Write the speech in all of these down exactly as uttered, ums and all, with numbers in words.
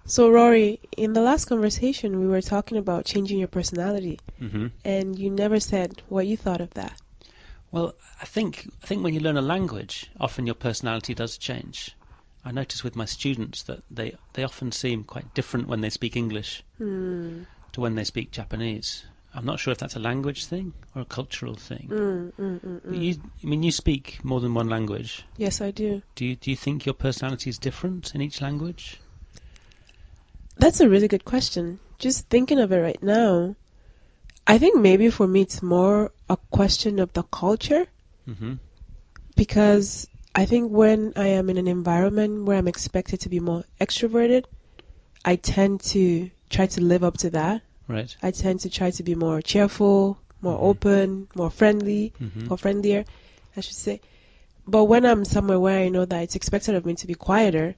So, Rory, in the last conversation, we were talking about changing your personality, hmm and you never said what you thought of that. Well, I think I think when you learn a language, often your personality does change. I notice with my students that they, they often seem quite different when they speak English Hmm. to when they speak Japanese. I'm not sure if that's a language thing or a cultural thing. Mm, mm, mm, But mm. you, I mean, you speak more than one language. Yes, I do. Do you do you think your personality is different in each language? That's a really good question. Just thinking of it right now, I think maybe for me it's more a question of the culture hmm because I think when I am in an environment where I'm expected to be more extroverted, I tend to try to live up to that. Right. I tend to try to be more cheerful, more hmm open, more friendly, hmm or friendlier, I should say. But when I'm somewhere where I know that it's expected of me to be quieter,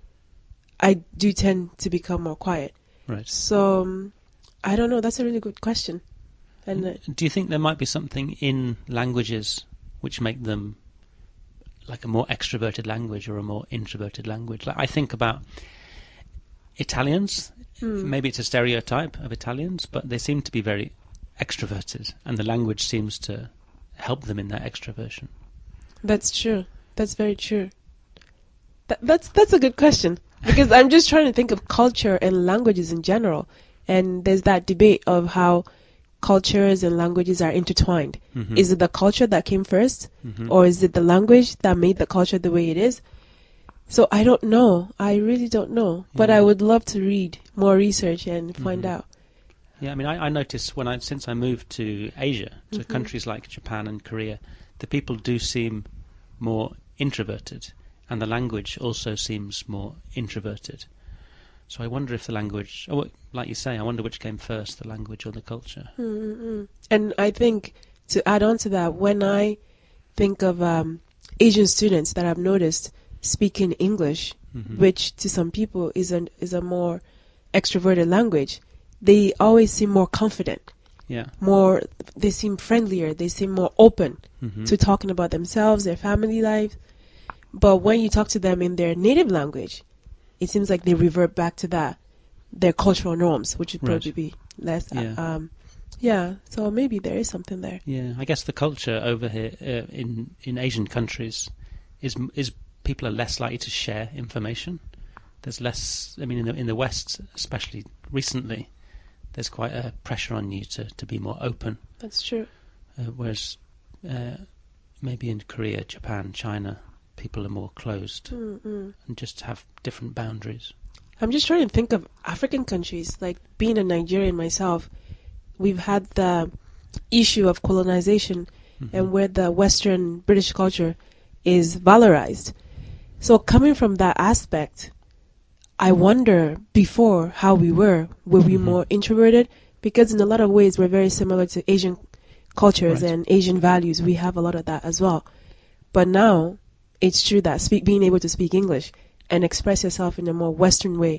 I do tend to become more quiet. Right. So um, I don't know. That's a really good question. And uh, And do you think there might be something in languages which make them like a more extroverted language or a more introverted language? Like I think about Italians. hmm, Maybe it's a stereotype of Italians, but they seem to be very extroverted, and the language seems to help them in that extroversion. that's true. That's very true. That, that's that's a good question because I'm just trying to think of culture and languages in general, and there's that debate of how cultures and languages are intertwined. hmm Is it the culture that came first, hmm or is it the language that made the culture the way it is? So I don't know. I really don't know. But I Yeah. would love to read more research and find hmm out. Yeah, I mean, I, I noticed when I since I moved to Asia, to Hmm. countries like Japan and Korea, the people do seem more introverted, and the language also seems more introverted. So I wonder if the language, oh, like you say, I wonder which came first, the language or the culture. Mm-mm. And I think to add on to that, when I think of um, Asian students that I've noticed speaking English, hmm which to some people is a is a more extroverted language, they always seem more confident, Yeah. more they seem friendlier, they seem more open hmm to talking about themselves, their family life. But when you talk to them in their native language, it seems like they revert back to that their cultural norms, which would Right. probably be less. uh, Yeah. Um, yeah, so maybe there is something there. Yeah. I guess the culture over here uh, in in Asian countries is is people are less likely to share information. There's less. I mean, in the in the West, especially recently, there's quite a pressure on you to, to be more open. That's true. Uh, whereas uh, maybe in Korea, Japan, China, people are more closed Mm-mm. and just have different boundaries. I'm just trying to think of African countries. Like being a Nigerian myself, we've had the issue of colonization hmm and where the Western British culture is valorized. So coming from that aspect, I wonder before how we were. Were we hmm more introverted? Because in a lot of ways we're very similar to Asian cultures Right. and Asian values. We have a lot of that as well. But now it's true that speak, being able to speak English and express yourself in a more Western way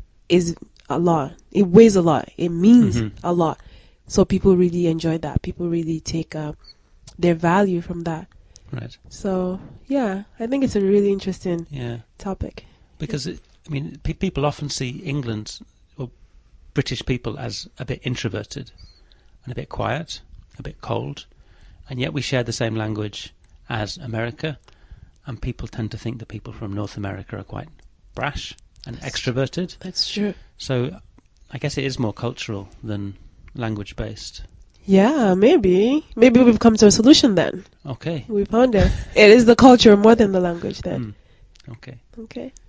is a lot. It weighs a lot. It means hmm a lot. So people really enjoy that. People really take uh, their value from that. Right. So yeah, I think it's a really interesting Yeah. topic. Because it, I mean, pe- people often see England or British people as a bit introverted and a bit quiet, a bit cold, and yet we share the same language as America, and people tend to think that people from North America are quite brash and That's true. extroverted. That's true. So I guess it is more cultural than language based. Yeah, maybe. Maybe we've come to a solution then. Okay. We found it. It is the culture more than the language then. Hmm. Okay. Okay.